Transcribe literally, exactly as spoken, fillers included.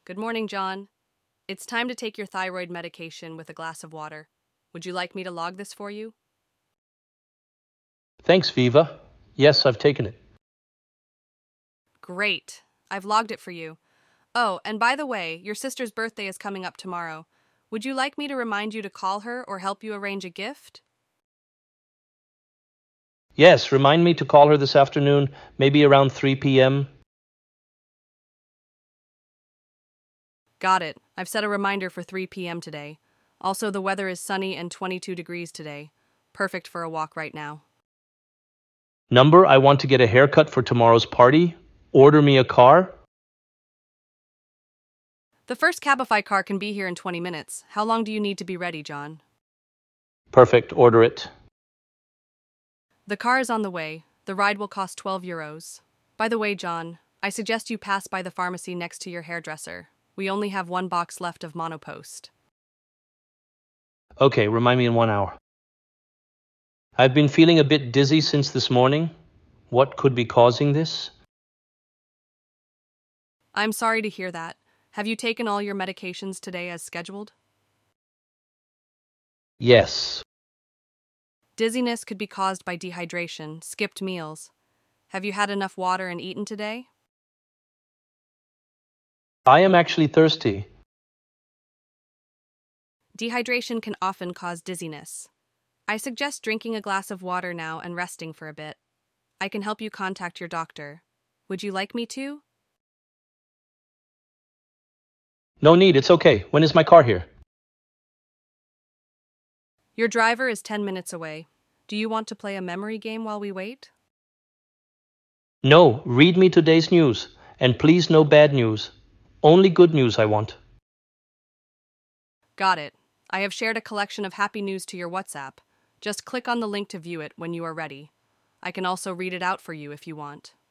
Good morning, John. It's time to take your thyroid medication with a glass of water. Would you like me to log this for you? Thanks, Viva. Yes, I've taken it. Great. I've logged it for you. Oh, and by the way, your sister's birthday is coming up tomorrow. Would you like me to remind you to call her or help you arrange a gift? Yes, remind me to call her this afternoon, maybe around three p m. Got it. I've set a reminder for three p m today. Also, the weather is sunny and twenty-two degrees today. Perfect for a walk right now. Number, I want to get a haircut for tomorrow's party. Order me a car. The first Cabify car can be here in twenty minutes. How long do you need to be ready, John? Perfect, order it. The car is on the way. The ride will cost twelve euros. By the way, John, I suggest you pass by the pharmacy next to your hairdresser. We only have one box left of Monopost. Okay, remind me in one hour. I've been feeling a bit dizzy since this morning. What could be causing this? I'm sorry to hear that. Have you taken all your medications today as scheduled? Yes. Dizziness could be caused by dehydration, skipped meals. Have you had enough water and eaten today? I am actually thirsty. Dehydration can often cause dizziness. I suggest drinking a glass of water now and resting for a bit. I can help you contact your doctor. Would you like me to? No need, it's okay. When is my car here? Your driver is ten minutes away. Do you want to play a memory game while we wait? No, read me today's news. And please, no bad news. Only good news I want. Got it. I have shared a collection of happy news to your WhatsApp. Just click on the link to view it when you are ready. I can also read it out for you if you want.